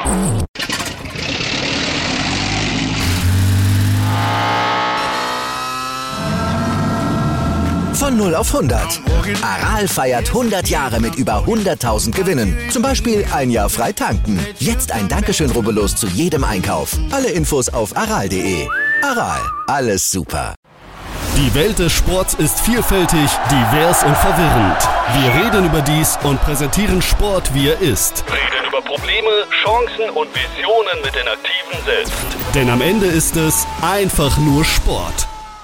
Von 0 auf 100. Aral feiert 100 Jahre mit über 100.000 Gewinnen. Zum Beispiel ein Jahr frei tanken. Jetzt ein Dankeschön, rubbellos zu jedem Einkauf. Alle Infos auf aral.de. Aral, alles super. Die Welt des Sports ist vielfältig, divers und verwirrend. Wir reden über dies und präsentieren Sport, wie er ist. Reden über Probleme, Chancen und Visionen mit den Aktiven selbst. Denn am Ende ist es einfach nur Sport.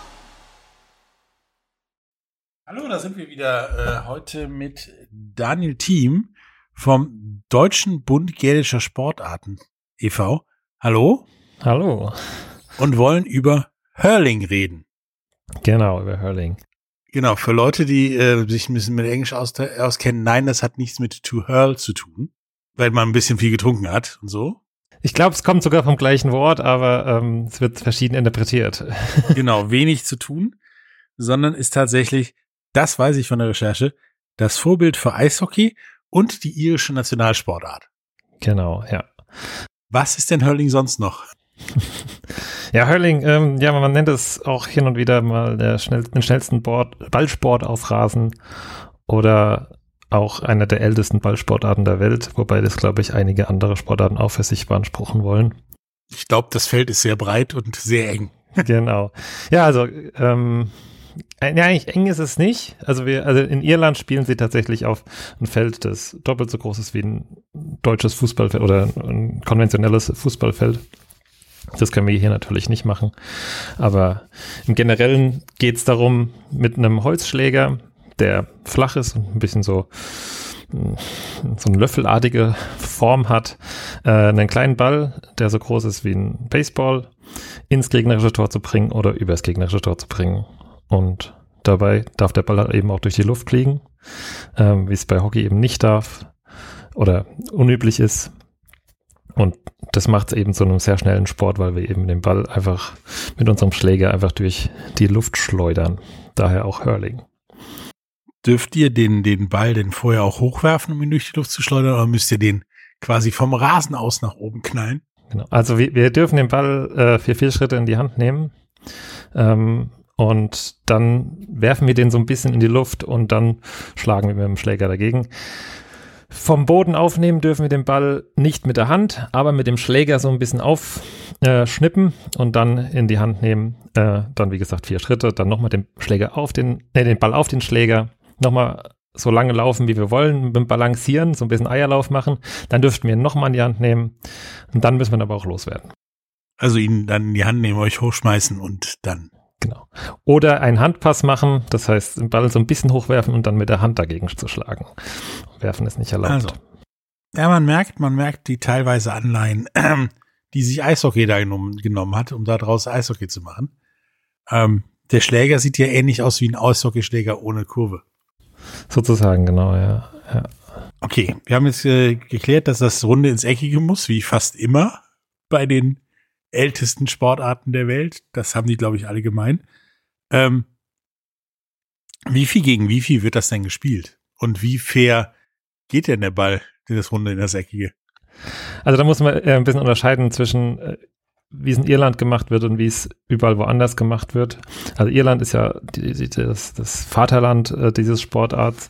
Hallo, da sind wir wieder heute mit Daniel Thiem vom Deutschen Bund Gälischer Sportarten e.V. Hallo. Hallo. Und wollen über Hurling reden. Genau, über Hurling. Genau, für Leute, die sich ein bisschen mit Englisch auskennen, nein, das hat nichts mit to hurl zu tun, weil man ein bisschen viel getrunken hat und so. Ich glaube, es kommt sogar vom gleichen Wort, aber es wird verschieden interpretiert. Genau, wenig zu tun, sondern ist tatsächlich, das weiß ich von der Recherche, das Vorbild für Eishockey und die irische Nationalsportart. Genau, ja. Was ist denn Hurling sonst noch? Ja, Hurling, man nennt es auch hin und wieder mal den schnellsten Ballsport auf Rasen oder auch einer der ältesten Ballsportarten der Welt, wobei das, glaube ich, einige andere Sportarten auch für sich beanspruchen wollen. Ich glaube, das Feld ist sehr breit und sehr eng. Genau. Ja, also eigentlich eng ist es nicht. Also in Irland spielen sie tatsächlich auf ein Feld, das doppelt so groß ist wie ein deutsches Fußballfeld oder ein konventionelles Fußballfeld. Das können wir hier natürlich nicht machen. Aber im Generellen geht es darum, mit einem Holzschläger, der flach ist und ein bisschen so eine löffelartige Form hat, einen kleinen Ball, der so groß ist wie ein Baseball, ins gegnerische Tor zu bringen oder übers gegnerische Tor zu bringen. Und dabei darf der Ball halt eben auch durch die Luft fliegen, wie es bei Hockey eben nicht darf oder unüblich ist. Und das macht es eben zu einem sehr schnellen Sport, weil wir eben den Ball einfach mit unserem Schläger einfach durch die Luft schleudern. Daher auch Hurling. Dürft ihr den Ball denn vorher auch hochwerfen, um ihn durch die Luft zu schleudern, oder müsst ihr den quasi vom Rasen aus nach oben knallen? Genau. Also wir dürfen den Ball für 4 Schritte in die Hand nehmen. Und dann werfen wir den so ein bisschen in die Luft und dann schlagen wir mit dem Schläger dagegen. Vom Boden aufnehmen dürfen wir den Ball nicht mit der Hand, aber mit dem Schläger so ein bisschen aufschnippen und dann in die Hand nehmen. Dann, wie gesagt, 4 Schritte, dann nochmal den Ball auf den Schläger, nochmal so lange laufen, wie wir wollen, mit dem Balancieren, so ein bisschen Eierlauf machen. Dann dürften wir ihn nochmal in die Hand nehmen und dann müssen wir aber auch loswerden. Also ihn dann in die Hand nehmen, euch hochschmeißen und dann. Genau. Oder einen Handpass machen, das heißt, den Ball so ein bisschen hochwerfen und dann mit der Hand dagegen zu schlagen. Werfen ist nicht erlaubt. Also, ja, man merkt die teilweise Anleihen, die sich Eishockey da genommen hat, um da draus Eishockey zu machen. Der Schläger sieht ja ähnlich aus wie ein Eishockeyschläger ohne Kurve. Sozusagen, genau, ja. Okay, wir haben jetzt geklärt, dass das Runde ins Eckige muss, wie fast immer bei den ältesten Sportarten der Welt. Das haben die, glaube ich, alle gemein. Wie viel gegen wie viel wird das denn gespielt? Und wie fair geht denn der Ball in das Runde in das Eckige? Also da muss man ein bisschen unterscheiden zwischen wie es in Irland gemacht wird und wie es überall woanders gemacht wird. Also Irland ist ja das Vaterland dieser Sportart.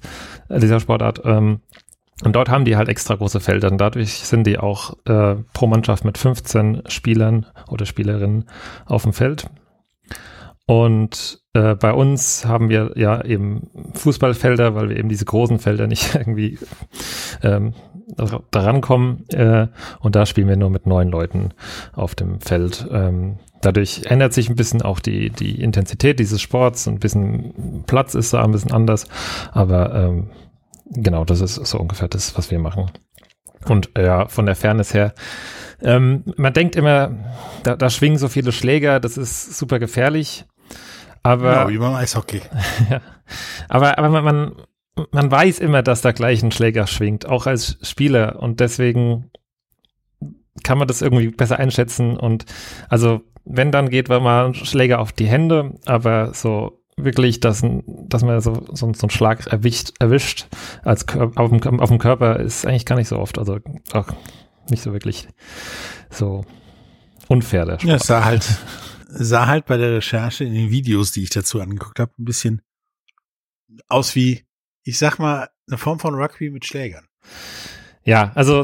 Und dort haben die halt extra große Felder und dadurch sind die auch pro Mannschaft mit 15 Spielern oder Spielerinnen auf dem Feld. Und bei uns haben wir ja eben Fußballfelder, weil wir eben diese großen Felder nicht irgendwie da rankommen. Und da spielen wir nur mit 9 Leuten auf dem Feld. Dadurch ändert sich ein bisschen auch die Intensität dieses Sports. Ein bisschen Platz ist da ein bisschen anders. Aber genau, das ist so ungefähr das, was wir machen. Und ja, von der Fairness her, man denkt immer, da schwingen so viele Schläger, das ist super gefährlich. Aber, genau, wie beim Eishockey. Ja, aber man weiß immer, dass da gleich ein Schläger schwingt, auch als Spieler. Und deswegen kann man das irgendwie besser einschätzen. Und also, wenn dann geht man mal ein Schläger auf die Hände, aber so wirklich, dass man so einen Schlag erwischt als auf dem Körper, ist eigentlich gar nicht so oft. Also auch nicht so wirklich so unfair, der Sport. Ja, es sah halt bei der Recherche in den Videos, die ich dazu angeguckt habe, ein bisschen aus wie, ich sag mal, eine Form von Rugby mit Schlägern. Ja, also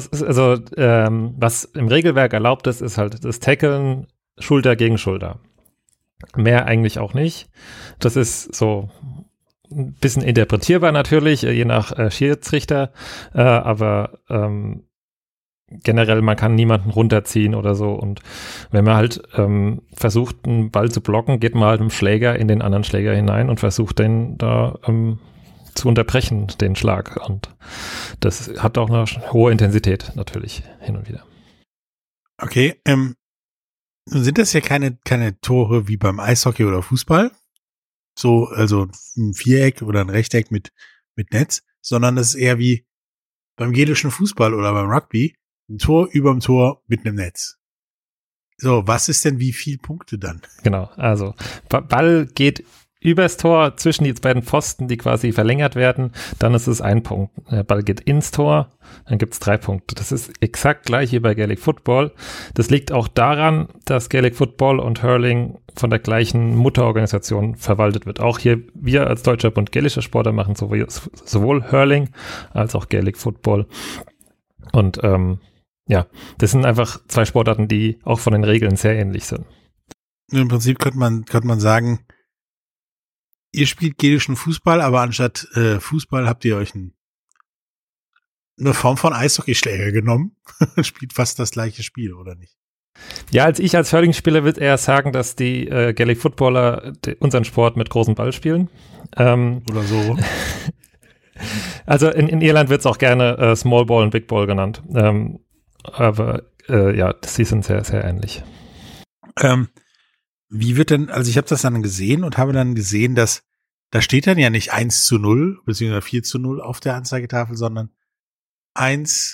was im Regelwerk erlaubt ist halt das Tackeln Schulter gegen Schulter. Mehr eigentlich auch nicht. Das ist so ein bisschen interpretierbar natürlich, je nach Schiedsrichter, aber generell, man kann niemanden runterziehen oder so, und wenn man halt versucht, einen Ball zu blocken, geht man halt mit dem Schläger in den anderen Schläger hinein und versucht, den da zu unterbrechen, den Schlag, und das hat auch eine hohe Intensität natürlich hin und wieder. Okay, nun sind das ja keine Tore wie beim Eishockey oder Fußball, so, also ein Viereck oder ein Rechteck mit Netz, sondern das ist eher wie beim gälischen Fußball oder beim Rugby, ein Tor überm Tor mit einem Netz. So, was ist denn wie viel Punkte dann? Genau, also Ball geht übers Tor zwischen die beiden Pfosten, die quasi verlängert werden, dann ist es 1 Punkt. Der Ball geht ins Tor, dann gibt es 3 Punkte. Das ist exakt gleich wie bei Gaelic Football. Das liegt auch daran, dass Gaelic Football und Hurling von der gleichen Mutterorganisation verwaltet wird. Auch hier, wir als Deutscher Bund Gälischer Sportler machen sowohl Hurling als auch Gaelic Football. Und ja, das sind einfach 2 Sportarten, die auch von den Regeln sehr ähnlich sind. Im Prinzip könnte man sagen, ihr spielt gälischen Fußball, aber anstatt Fußball habt ihr euch eine Form von Eishockeyschläger genommen. Spielt fast das gleiche Spiel, oder nicht? Ja, als Hurling-Spieler würde eher sagen, dass die Gaelic Footballer unseren Sport mit großem Ball spielen. Oder so. Also in Irland wird es auch gerne Small Ball und Big Ball genannt. Aber ja, sie sind sehr, sehr ähnlich. Wie wird denn, also ich habe das dann gesehen und habe dann gesehen, dass da steht dann ja nicht 1:0 beziehungsweise 4:0 auf der Anzeigetafel, sondern 1-3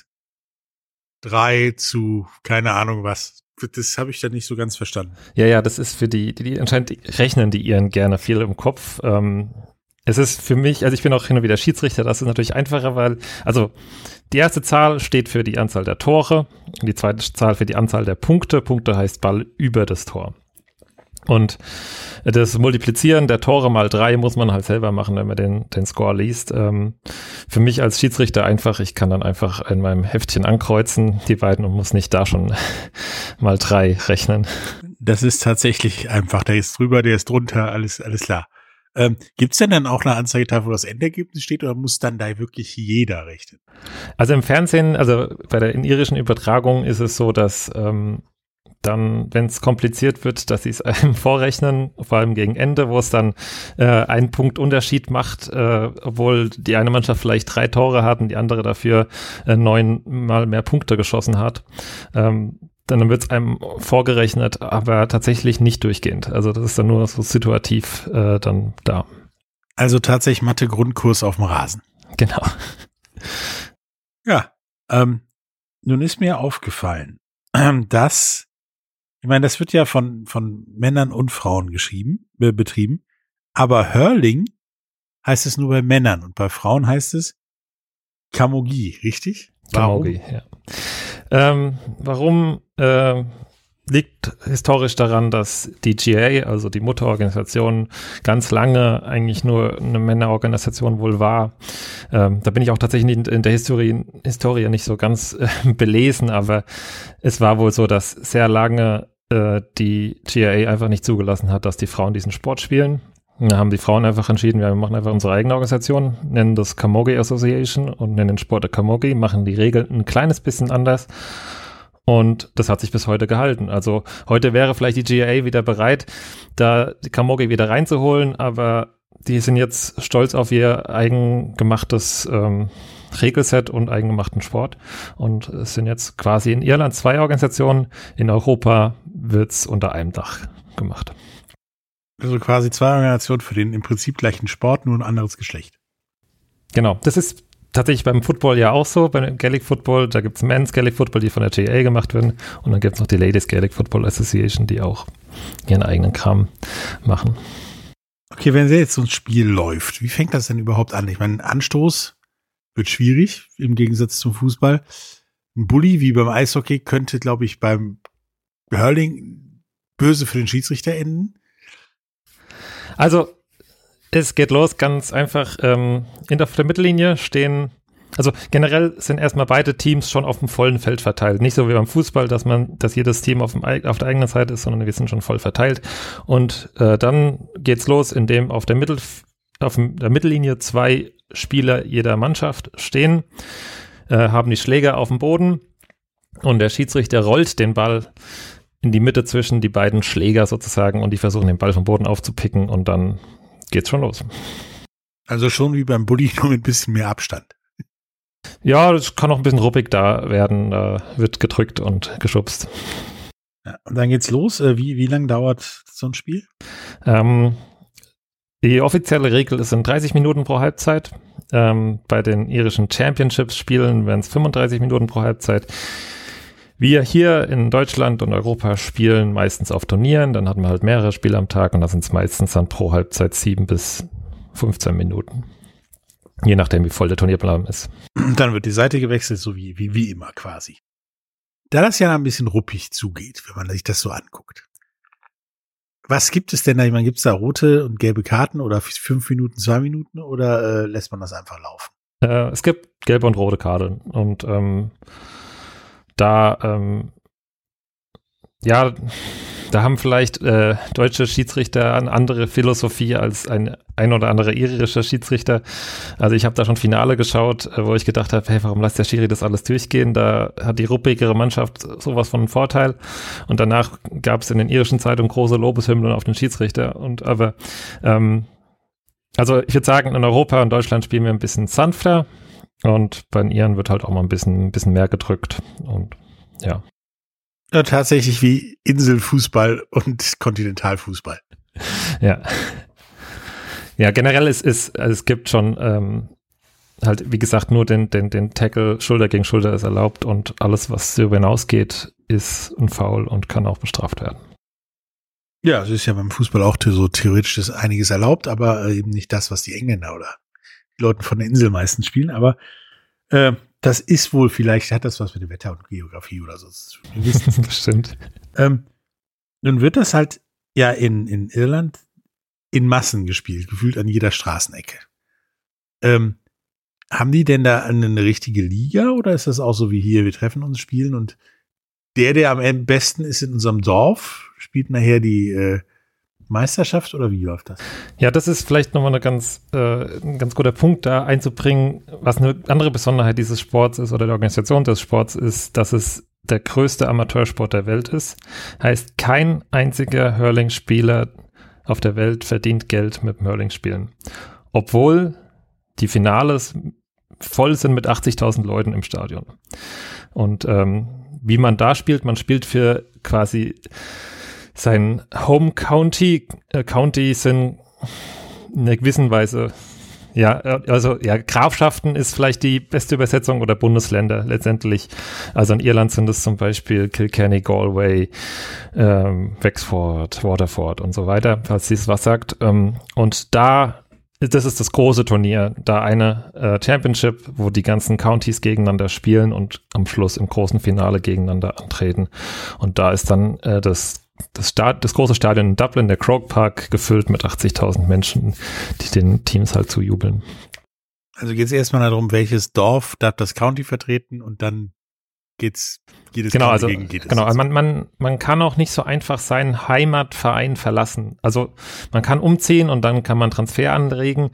zu keine Ahnung was. Das habe ich dann nicht so ganz verstanden. Ja, das ist für die anscheinend rechnen die Iren gerne viel im Kopf. Es ist für mich, also ich bin auch hin und wieder Schiedsrichter, das ist natürlich einfacher, weil, also die erste Zahl steht für die Anzahl der Tore und die zweite Zahl für die Anzahl der Punkte. Punkte heißt Ball über das Tor. Und das Multiplizieren der Tore mal 3 muss man halt selber machen, wenn man den Score liest. Für mich als Schiedsrichter einfach, ich kann dann einfach in meinem Heftchen ankreuzen, die beiden, und muss nicht da schon mal 3 rechnen. Das ist tatsächlich einfach, der ist drüber, der ist drunter, alles klar. Gibt's denn dann auch eine Anzeigetafel, wo das Endergebnis steht, oder muss dann da wirklich jeder rechnen? Also im Fernsehen, also bei der in irischen Übertragung ist es so, dass dann, wenn es kompliziert wird, dass sie es einem vorrechnen, vor allem gegen Ende, wo es dann 1 Punkt Unterschied macht, obwohl die eine Mannschaft vielleicht 3 Tore hat und die andere dafür 9 mal mehr Punkte geschossen hat. Dann wird es einem vorgerechnet, aber tatsächlich nicht durchgehend. Also das ist dann nur so situativ dann da. Also tatsächlich Mathe-Grundkurs auf dem Rasen. Genau. Ja, nun ist mir aufgefallen, dass, ich meine, das wird ja von Männern und Frauen betrieben, aber Hurling heißt es nur bei Männern und bei Frauen heißt es Camogie, richtig? Camogie, ja. Warum liegt historisch daran, dass die GA, also die Mutterorganisation, ganz lange eigentlich nur eine Männerorganisation wohl war. Da bin ich auch tatsächlich in der Historie nicht so ganz belesen, aber es war wohl so, dass sehr lange die GA einfach nicht zugelassen hat, dass die Frauen diesen Sport spielen. Da haben die Frauen einfach entschieden, wir machen einfach unsere eigene Organisation, nennen das Camogie Association und nennen den Sport der Camogie, machen die Regeln ein kleines bisschen anders. Und das hat sich bis heute gehalten. Also heute wäre vielleicht die GAA wieder bereit, da die Camogie wieder reinzuholen, aber die sind jetzt stolz auf ihr eigengemachtes Regelset und eigengemachten Sport. Und es sind jetzt quasi in Irland 2 Organisationen, in Europa wird's unter einem Dach gemacht. Also quasi 2 Organisationen für den im Prinzip gleichen Sport, nur ein anderes Geschlecht. Genau, das ist tatsächlich beim Football ja auch so, beim Gaelic Football, da gibt es Men's Gaelic Football, die von der GA gemacht werden, und dann gibt es noch die Ladies Gaelic Football Association, die auch ihren eigenen Kram machen. Okay, wenn jetzt so ein Spiel läuft, wie fängt das denn überhaupt an? Ich meine, Anstoß wird schwierig, im Gegensatz zum Fußball. ein Bully wie beim Eishockey könnte, glaube ich, beim Hurling böse für den Schiedsrichter enden. Also, es geht los, ganz einfach, auf der Mittellinie stehen, also generell sind erstmal beide Teams schon auf dem vollen Feld verteilt. Nicht so wie beim Fußball, dass jedes Team auf der eigenen Seite ist, sondern wir sind schon voll verteilt. Und dann geht's los, indem auf der Mittellinie 2 Spieler jeder Mannschaft stehen, haben die Schläger auf dem Boden und der Schiedsrichter rollt den Ball in die Mitte zwischen die beiden Schläger sozusagen und die versuchen den Ball vom Boden aufzupicken und dann geht's schon los. Also schon wie beim Bulli, nur mit ein bisschen mehr Abstand. Ja, das kann auch ein bisschen ruppig da werden, wird gedrückt und geschubst. Ja, und dann geht's los. Wie lang dauert so ein Spiel? Die offizielle Regel ist in 30 Minuten pro Halbzeit. Bei den irischen Championships-Spielen wären es 35 Minuten pro Halbzeit. Wir hier in Deutschland und Europa spielen meistens auf Turnieren, dann hat man halt mehrere Spiele am Tag und da sind es meistens dann pro Halbzeit 7 bis 15 Minuten. Je nachdem, wie voll der Turnierplan ist. Dann wird die Seite gewechselt, so wie immer quasi. Da das ja ein bisschen ruppig zugeht, wenn man sich das so anguckt. Was gibt es denn da? Ich meine, gibt es da rote und gelbe Karten oder 5 Minuten, 2 Minuten oder lässt man das einfach laufen? Es gibt gelbe und rote Karten und da haben vielleicht deutsche Schiedsrichter eine andere Philosophie als ein oder andere irischer Schiedsrichter. Also ich habe da schon Finale geschaut, wo ich gedacht habe, hey, warum lässt der Schiri das alles durchgehen? Da hat die ruppigere Mannschaft sowas von einem Vorteil. Und danach gab es in den irischen Zeitungen große Lobeshymnen auf den Schiedsrichter. Also ich würde sagen, in Europa und Deutschland spielen wir ein bisschen sanfter und bei den Iren wird halt auch mal ein bisschen mehr gedrückt und ja. Ja, tatsächlich wie Inselfußball und Kontinentalfußball. Ja. Ja, generell es gibt schon halt, wie gesagt, nur den Tackle Schulter gegen Schulter ist erlaubt und alles, was darüber hinausgeht, ist ein Foul und kann auch bestraft werden. Ja, es ist ja beim Fußball auch so theoretisch ist einiges erlaubt, aber eben nicht das, was die Engländer oder die Leute von der Insel meistens spielen, aber das ist wohl, vielleicht hat das was mit dem Wetter und Geografie oder so. Wir wissen es. Bestimmt. Nun wird das halt ja in Irland in Massen gespielt, gefühlt an jeder Straßenecke. Haben die denn da eine richtige Liga oder ist das auch so wie hier, wir treffen uns, spielen und der am besten ist in unserem Dorf, spielt nachher die Meisterschaft oder wie läuft das? Ja, das ist vielleicht nochmal ein ganz guter Punkt da einzubringen. Was eine andere Besonderheit dieses Sports ist oder der Organisation des Sports ist, dass es der größte Amateursport der Welt ist. Heißt, kein einziger Hurling-Spieler auf der Welt verdient Geld mit dem Hurling-Spielen. Obwohl die Finales voll sind mit 80.000 Leuten im Stadion. Und wie man da spielt, man spielt für quasi sein Home County. County sind in einer gewissen Weise, Grafschaften ist vielleicht die beste Übersetzung oder Bundesländer letztendlich. Also in Irland sind es zum Beispiel Kilkenny, Galway, Wexford, Waterford und so weiter, falls sie es was sagt. Und das ist das große Turnier, da eine Championship, wo die ganzen Countys gegeneinander spielen und am Schluss im großen Finale gegeneinander antreten. Und da ist dann das große Stadion in Dublin, der Croke Park, gefüllt mit 80.000 Menschen, die den Teams halt zujubeln. Also geht es erstmal darum, welches Dorf darf das County vertreten und dann geht's jedes County gegen jedes. Genau, also man kann auch nicht so einfach seinen Heimatverein verlassen. Also man kann umziehen und dann kann man Transfer anregen,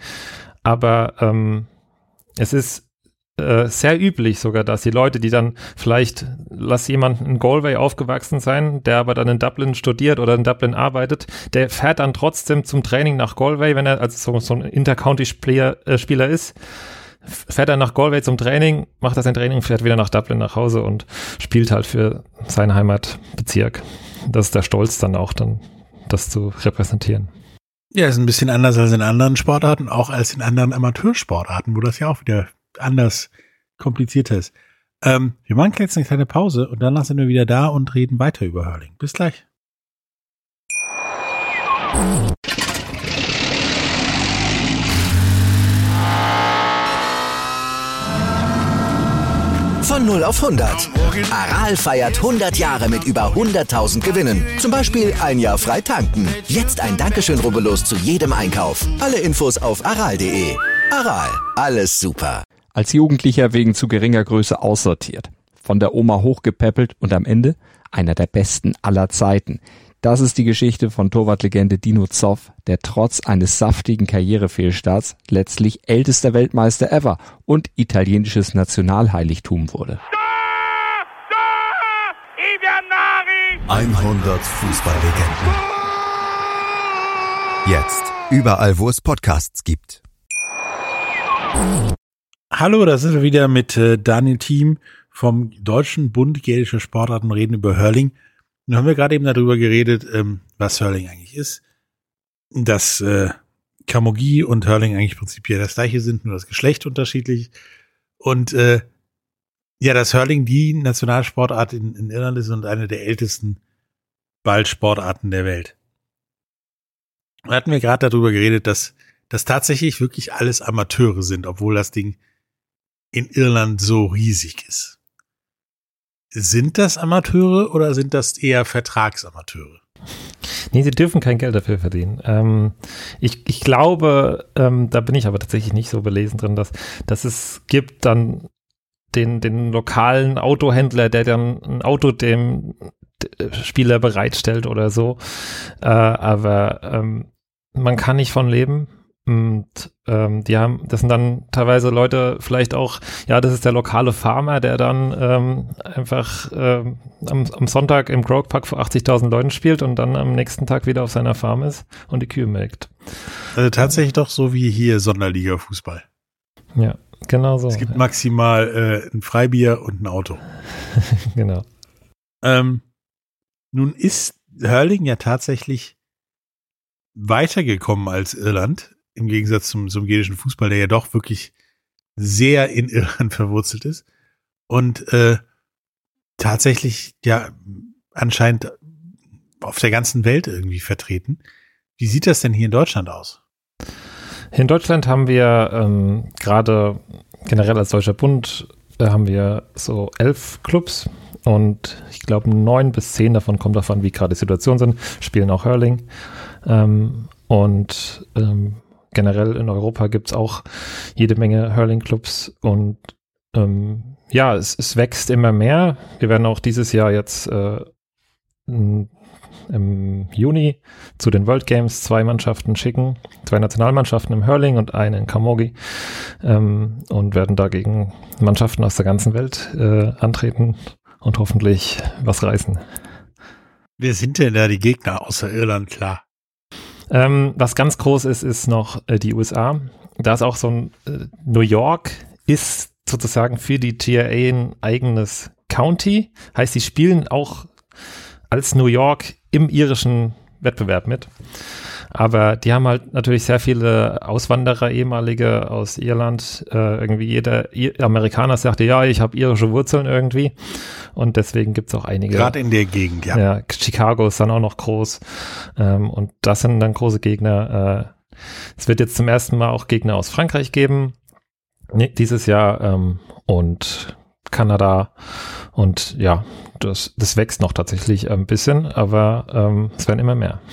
aber es ist sehr üblich sogar, dass die Leute, die dann vielleicht, lass jemanden in Galway aufgewachsen sein, der aber dann in Dublin studiert oder in Dublin arbeitet, der fährt dann trotzdem zum Training nach Galway, wenn er also so ein Intercounty-Spieler ist, fährt er nach Galway zum Training, macht das sein Training, fährt wieder nach Dublin nach Hause und spielt halt für seinen Heimatbezirk. Das ist der Stolz dann auch, das zu repräsentieren. Ja, ist ein bisschen anders als in anderen Sportarten, auch als in anderen Amateursportarten, wo das ja auch wieder anders komplizierter ist. Wir machen jetzt eine kleine Pause und danach sind wir wieder da und reden weiter über Hurling. Bis gleich. Von Von 0 auf 100. Aral feiert 100 Jahre mit über 100.000 Gewinnen. Zum Beispiel ein Jahr frei tanken. Jetzt ein Dankeschön, rubbellos zu jedem Einkauf. Alle Infos auf aral.de. Aral, alles super. Als Jugendlicher wegen zu geringer Größe aussortiert. Von der Oma hochgepäppelt und am Ende einer der besten aller Zeiten. Das ist die Geschichte von Torwartlegende Dino Zoff, der trotz eines saftigen Karrierefehlstarts letztlich ältester Weltmeister ever und italienisches Nationalheiligtum wurde. 100 Fußballlegenden. Jetzt überall, wo es Podcasts gibt. Hallo, da sind wir wieder mit Daniel Thiem vom Deutschen Bund Gälischer Sportarten, reden über Hurling. Nun haben wir gerade eben darüber geredet, was Hurling eigentlich ist. Dass Camogie und Hurling eigentlich prinzipiell das gleiche sind, nur das Geschlecht unterschiedlich. Und dass Hurling die Nationalsportart in Irland ist und eine der ältesten Ballsportarten der Welt. Da hatten wir gerade darüber geredet, dass das tatsächlich wirklich alles Amateure sind, obwohl das Ding in Irland so riesig ist. Sind das Amateure oder sind das eher Vertragsamateure? Nee, sie dürfen kein Geld dafür verdienen. Ich glaube, da bin ich aber tatsächlich nicht so belesen drin, dass es gibt dann den lokalen Autohändler, der dann ein Auto dem Spieler bereitstellt oder so. Aber man kann nicht von leben. Und das sind dann teilweise Leute, vielleicht auch, das ist der lokale Farmer, der dann einfach am Sonntag im Croke Park vor 80.000 Leuten spielt und dann am nächsten Tag wieder auf seiner Farm ist und die Kühe melkt. Also tatsächlich doch so wie hier Sonderliga-Fußball. Ja, genau so. Es gibt maximal ein Freibier und ein Auto. Genau. Nun ist Hurling ja tatsächlich weitergekommen als Irland. Im Gegensatz zum gälischen Fußball, der ja doch wirklich sehr in Irland verwurzelt ist und tatsächlich ja anscheinend auf der ganzen Welt irgendwie vertreten. Wie sieht das denn hier in Deutschland aus? In Deutschland haben wir gerade generell als Deutscher Bund haben wir so 11 Clubs und ich glaube 9 bis 10 davon, kommt davon, wie gerade die Situation sind, spielen auch Hurling generell in Europa gibt es auch jede Menge Hurling-Clubs und es wächst immer mehr. Wir werden auch dieses Jahr jetzt im Juni zu den World Games 2 Mannschaften schicken, 2 Nationalmannschaften im Hurling und eine in Camogie und werden da gegen Mannschaften aus der ganzen Welt antreten und hoffentlich was reißen. Wer sind denn da die Gegner außer Irland, klar? Was ganz groß ist noch die USA. Da ist auch so ein New York ist sozusagen für die GIA ein eigenes County. Heißt, sie spielen auch als New York im irischen Wettbewerb mit. Aber die haben halt natürlich sehr viele Auswanderer, ehemalige aus Irland. Irgendwie jeder Amerikaner sagte, ja, ich habe irische Wurzeln irgendwie. Und deswegen gibt es auch einige. Gerade in der Gegend, ja. Ja, Chicago ist dann auch noch groß. Und das sind dann große Gegner. Es wird jetzt zum ersten Mal auch Gegner aus Frankreich geben. Dieses Jahr. Und Kanada. Und ja, das wächst noch tatsächlich ein bisschen. Aber es werden immer mehr.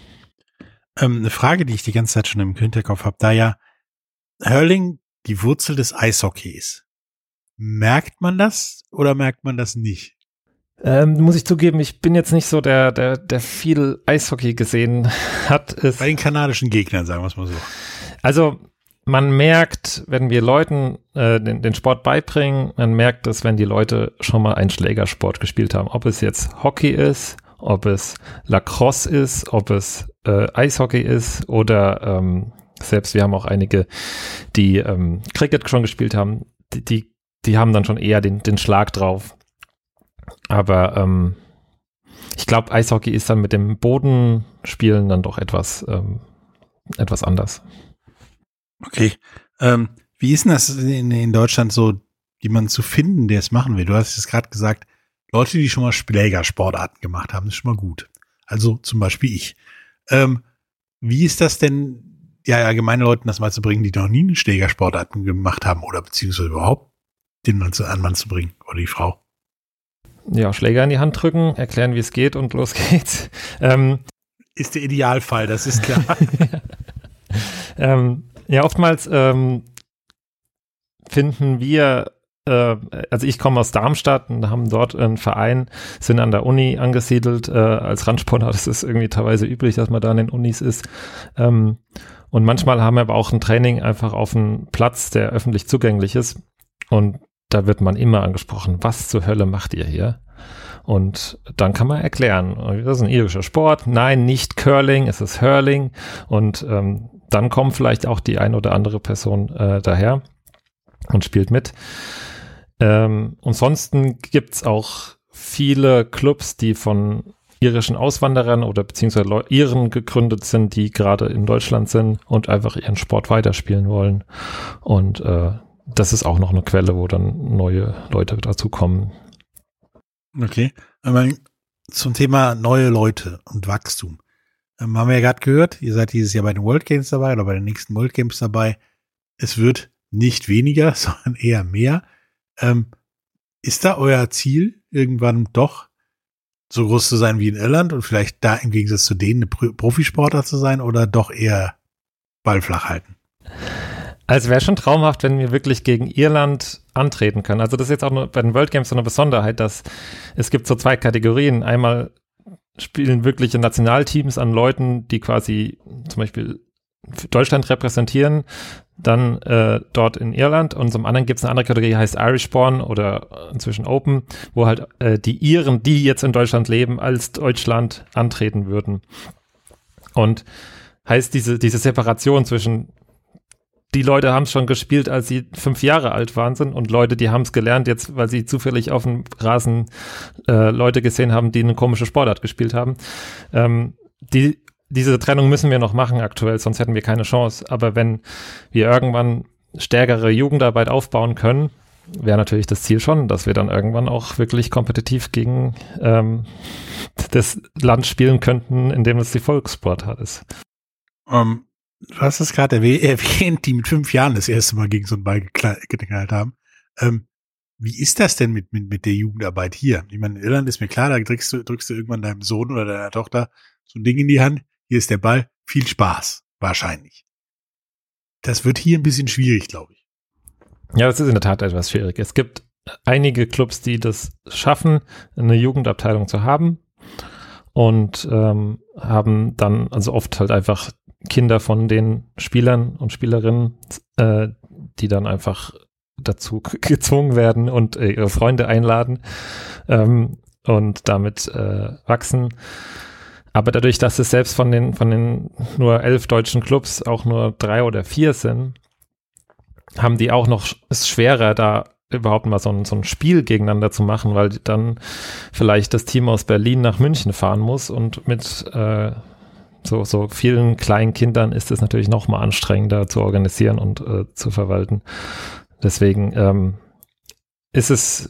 Eine Frage, die ich die ganze Zeit schon im Hinterkopf habe, da ja Hurling die Wurzel des Eishockeys. Merkt man das oder merkt man das nicht? Muss ich zugeben, ich bin jetzt nicht so der viel Eishockey gesehen hat. Bei den kanadischen Gegnern, sagen wir es mal so. Also man merkt, wenn wir Leuten den Sport beibringen, man merkt es, wenn die Leute schon mal einen Schlägersport gespielt haben. Ob es jetzt Hockey ist, ob es Lacrosse ist, ob es Eishockey ist oder selbst wir haben auch einige, die Cricket schon gespielt haben, die haben dann schon eher den Schlag drauf. Aber ich glaube, Eishockey ist dann mit dem Bodenspielen dann doch etwas anders. Okay. Wie ist denn das in Deutschland so, jemanden zu finden, der es machen will? Du hast es gerade gesagt, Leute, die schon mal Schlägersportarten gemacht haben, ist schon mal gut. Also zum Beispiel ich. Wie ist das denn, allgemeine Leuten das mal zu bringen, die noch nie eine Schlägersportarten gemacht haben oder beziehungsweise überhaupt den Mann zu bringen oder die Frau. Ja, Schläger in die Hand drücken, erklären, wie es geht und los geht's. Ist der Idealfall, das ist klar. Ja, oftmals finden wir, also ich komme aus Darmstadt und haben dort einen Verein, sind an der Uni angesiedelt als Randsportler. Das ist irgendwie teilweise üblich, dass man da an den Unis ist. Und manchmal haben wir aber auch ein Training einfach auf einem Platz, der öffentlich zugänglich ist. Und da wird man immer angesprochen, was zur Hölle macht ihr hier? Und dann kann man erklären, das ist ein irischer Sport. Nein, nicht Curling, es ist Hurling. Und dann kommt vielleicht auch die ein oder andere Person daher und spielt mit. Ansonsten gibt's auch viele Clubs, die von irischen Auswanderern oder beziehungsweise Iren gegründet sind, die gerade in Deutschland sind und einfach ihren Sport weiterspielen wollen. Und das ist auch noch eine Quelle, wo dann neue Leute dazu kommen. Okay, aber zum Thema neue Leute und Wachstum. Haben wir ja gerade gehört, ihr seid dieses Jahr bei den World Games dabei oder bei den nächsten World Games dabei. Es wird nicht weniger, sondern eher mehr. Ist da euer Ziel, irgendwann doch so groß zu sein wie in Irland und vielleicht da im Gegensatz zu denen eine Profisportler zu sein oder doch eher Ball flach halten? Also wäre schon traumhaft, wenn wir wirklich gegen Irland antreten können. Also das ist jetzt auch nur bei den World Games so eine Besonderheit, dass es gibt so zwei Kategorien. Einmal spielen wirkliche Nationalteams an Leuten, die quasi zum Beispiel Deutschland repräsentieren, dann dort in Irland. Und zum anderen gibt es eine andere Kategorie, die heißt Irishborn oder inzwischen Open, wo halt die Iren, die jetzt in Deutschland leben, als Deutschland antreten würden. Und heißt diese Separation zwischen die Leute haben es schon gespielt, als sie 5 Jahre alt waren und Leute, die haben es gelernt jetzt, weil sie zufällig auf dem Rasen Leute gesehen haben, die eine komische Sportart gespielt haben. Diese Trennung müssen wir noch machen aktuell, sonst hätten wir keine Chance. Aber wenn wir irgendwann stärkere Jugendarbeit aufbauen können, wäre natürlich das Ziel schon, dass wir dann irgendwann auch wirklich kompetitiv gegen das Land spielen könnten, in dem es die Volkssportart ist. Du hast es gerade erwähnt, die mit 5 Jahren das erste Mal gegen so einen Ball geknallt haben. Wie ist das denn mit der Jugendarbeit hier? Ich meine, in Irland ist mir klar, da drückst du irgendwann deinem Sohn oder deiner Tochter so ein Ding in die Hand. Hier ist der Ball. Viel Spaß. Wahrscheinlich. Das wird hier ein bisschen schwierig, glaube ich. Ja, das ist in der Tat etwas schwierig. Es gibt einige Clubs, die das schaffen, eine Jugendabteilung zu haben und haben dann also oft halt einfach Kinder von den Spielern und Spielerinnen, die dann einfach dazu gezwungen werden und ihre Freunde einladen und damit wachsen. Aber dadurch, dass es selbst von den nur 11 deutschen Clubs auch nur 3 oder 4 sind, haben die auch noch es schwerer, da überhaupt mal so ein Spiel gegeneinander zu machen, weil dann vielleicht das Team aus Berlin nach München fahren muss und mit so vielen kleinen Kindern ist es natürlich noch mal anstrengender zu organisieren und zu verwalten. Deswegen ist es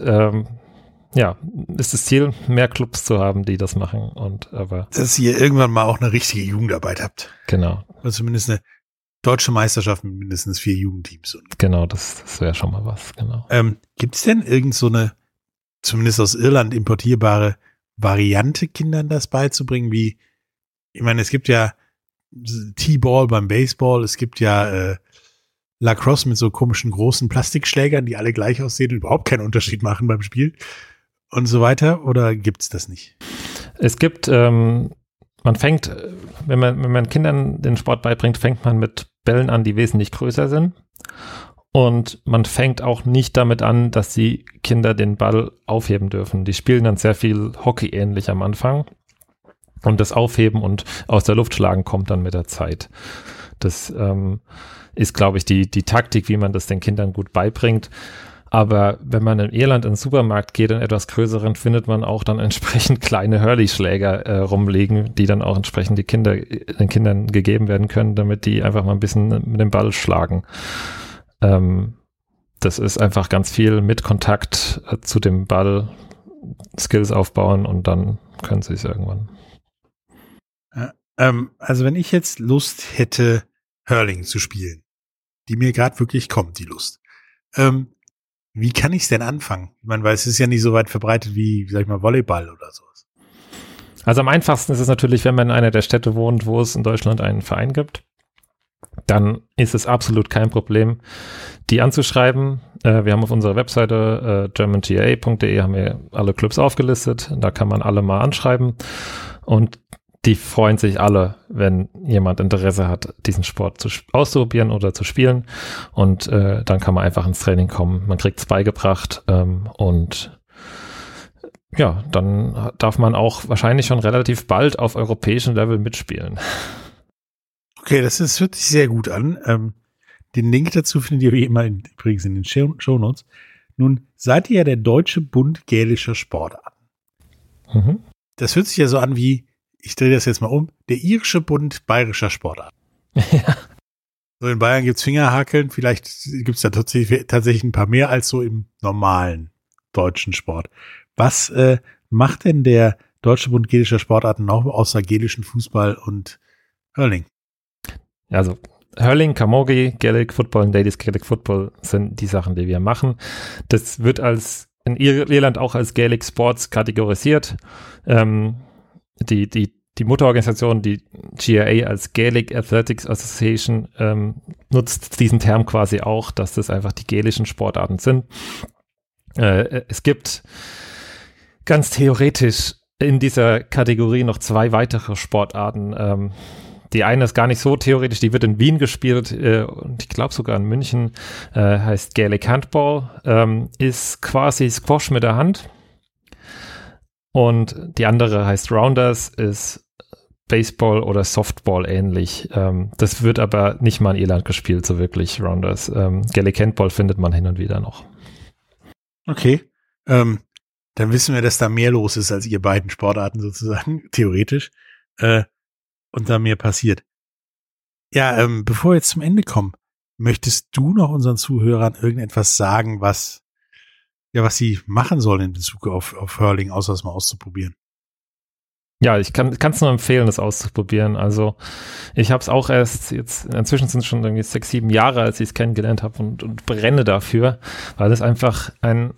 ist das Ziel, mehr Clubs zu haben, die das machen. Aber dass ihr irgendwann mal auch eine richtige Jugendarbeit habt. Genau. Oder zumindest eine deutsche Meisterschaft mit mindestens 4 Jugendteams. Genau, das wäre schon mal was, genau. Gibt es denn irgend so eine, zumindest aus Irland importierbare Variante, Kindern das beizubringen, wie, ich meine, es gibt ja T-Ball beim Baseball, es gibt ja Lacrosse mit so komischen großen Plastikschlägern, die alle gleich aussehen und überhaupt keinen Unterschied machen beim Spiel und so weiter, oder gibt's das nicht? Es gibt, man fängt, wenn man Kindern den Sport beibringt, fängt man mit Bällen an, die wesentlich größer sind. Und man fängt auch nicht damit an, dass die Kinder den Ball aufheben dürfen. Die spielen dann sehr viel Hockey-ähnlich am Anfang. Und das Aufheben und aus der Luft schlagen kommt dann mit der Zeit. Das ist, glaube ich, die Taktik, wie man das den Kindern gut beibringt. Aber wenn man in Irland in den Supermarkt geht, in etwas größeren, findet man auch dann entsprechend kleine Hurley-Schläger rumliegen, die dann auch entsprechend den Kindern gegeben werden können, damit die einfach mal ein bisschen mit dem Ball schlagen. Das ist einfach ganz viel mit Kontakt zu dem Ball, Skills aufbauen und dann können sie es irgendwann. Also wenn ich jetzt Lust hätte, Hurling zu spielen, die mir gerade wirklich kommt, die Lust, wie kann ich es denn anfangen? Ich meine, weil es ist ja nicht so weit verbreitet wie, sag ich mal, Volleyball oder sowas. Also am einfachsten ist es natürlich, wenn man in einer der Städte wohnt, wo es in Deutschland einen Verein gibt. Dann ist es absolut kein Problem, die anzuschreiben. Wir haben auf unserer Webseite germanga.de haben wir alle Clubs aufgelistet. Da kann man alle mal anschreiben. Und die freuen sich alle, wenn jemand Interesse hat, diesen Sport auszuprobieren oder zu spielen. Und dann kann man einfach ins Training kommen. Man kriegt es beigebracht und ja, dann darf man auch wahrscheinlich schon relativ bald auf europäischem Level mitspielen. Okay, das hört sich sehr gut an. Den Link dazu findet ihr wie immer übrigens in den Shownotes. Nun seid ihr ja der Deutsche Bund Gälischer Sportarten. Mhm. Das hört sich ja so an wie, ich drehe das jetzt mal um, der Irische Bund Bayerischer Sportarten. Ja. So in Bayern gibt's Fingerhakeln, vielleicht gibt's da tatsächlich ein paar mehr als so im normalen deutschen Sport. Was macht denn der Deutsche Bund Gälischer Sportarten noch außer gälischen Fußball und Hurling? Also Hurling, Camogie, Gaelic Football und Ladies Gaelic Football sind die Sachen, die wir machen. Das wird in Irland auch als Gaelic Sports kategorisiert. Die Mutterorganisation, die GAA als Gaelic Athletics Association, nutzt diesen Term quasi auch, dass das einfach die gälischen Sportarten sind. Es gibt ganz theoretisch in dieser Kategorie noch 2 weitere Sportarten. Die eine ist gar nicht so theoretisch, die wird in Wien gespielt und ich glaube sogar in München, heißt Gaelic Handball, ist quasi Squash mit der Hand. Und die andere heißt Rounders, ist Baseball oder Softball ähnlich. Das wird aber nicht mal in Irland gespielt, so wirklich Rounders. Gaelic Handball findet man hin und wieder noch. Okay, dann wissen wir, dass da mehr los ist als ihr beiden Sportarten sozusagen, theoretisch. Und da mehr passiert. Ja, bevor wir jetzt zum Ende kommen, möchtest du noch unseren Zuhörern irgendetwas sagen, was sie machen sollen in Bezug auf Hurling, außer es mal auszuprobieren? Ja, ich kann es nur empfehlen, das auszuprobieren. Also ich habe es auch erst jetzt, inzwischen sind es schon irgendwie 6, 7 Jahre, als ich es kennengelernt habe und brenne dafür, weil es einfach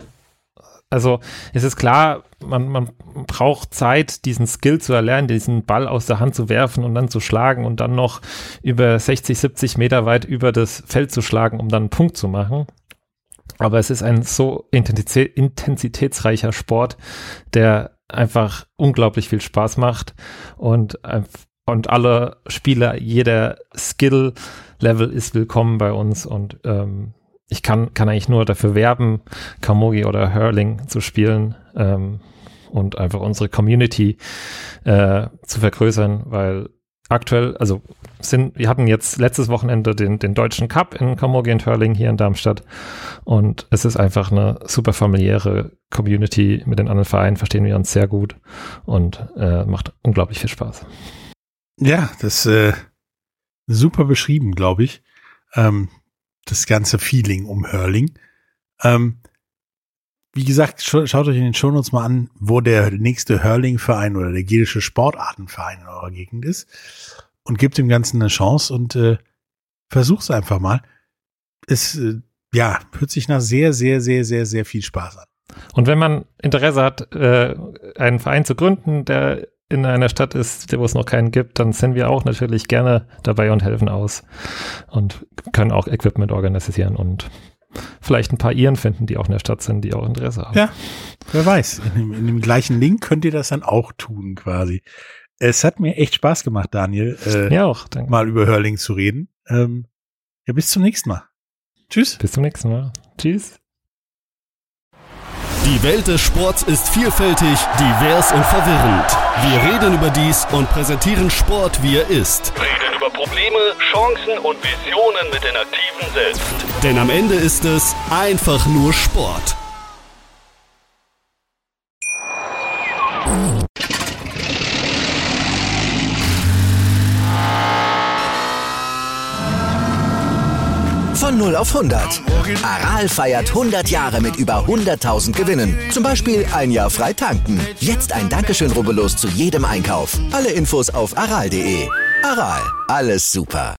also es ist klar, man braucht Zeit, diesen Skill zu erlernen, diesen Ball aus der Hand zu werfen und dann zu schlagen und dann noch über 60, 70 Meter weit über das Feld zu schlagen, um dann einen Punkt zu machen. Aber es ist ein so intensitätsreicher Sport, der einfach unglaublich viel Spaß macht und alle Spieler, jeder Skill-Level ist willkommen bei uns und ich kann eigentlich nur dafür werben, Camogie oder Hurling zu spielen und einfach unsere Community zu vergrößern, weil aktuell, also wir hatten jetzt letztes Wochenende den deutschen Cup in Camogie und Hurling hier in Darmstadt und es ist einfach eine super familiäre Community. Mit den anderen Vereinen verstehen wir uns sehr gut und macht unglaublich viel Spaß. Ja, das super beschrieben, glaube ich. Das ganze Feeling um Hurling. Wie gesagt, schaut euch in den Shownotes mal an, wo der nächste Hurling-Verein oder der gälische Sportartenverein in eurer Gegend ist und gebt dem Ganzen eine Chance und versucht's einfach mal. Es hört sich nach sehr, sehr, sehr, sehr, sehr viel Spaß an. Und wenn man Interesse hat, einen Verein zu gründen, der in einer Stadt ist, wo es noch keinen gibt, dann sind wir auch natürlich gerne dabei und helfen aus und können auch Equipment organisieren und vielleicht ein paar Iren finden, die auch in der Stadt sind, die auch Interesse haben. Ja, wer weiß. In dem gleichen Link könnt ihr das dann auch tun quasi. Es hat mir echt Spaß gemacht, Daniel, ja auch, danke. Mal über Hurling zu reden. Bis zum nächsten Mal. Tschüss. Bis zum nächsten Mal. Tschüss. Die Welt des Sports ist vielfältig, divers und verwirrend. Wir reden über dies und präsentieren Sport, wie er ist. Reden über Probleme, Chancen und Visionen mit den Aktiven selbst. Denn am Ende ist es einfach nur Sport. Von 0 auf 100. Aral feiert 100 Jahre mit über 100.000 Gewinnen. Zum Beispiel ein Jahr frei tanken. Jetzt ein Dankeschön, rubbellos zu jedem Einkauf. Alle Infos auf aral.de. Aral, alles super.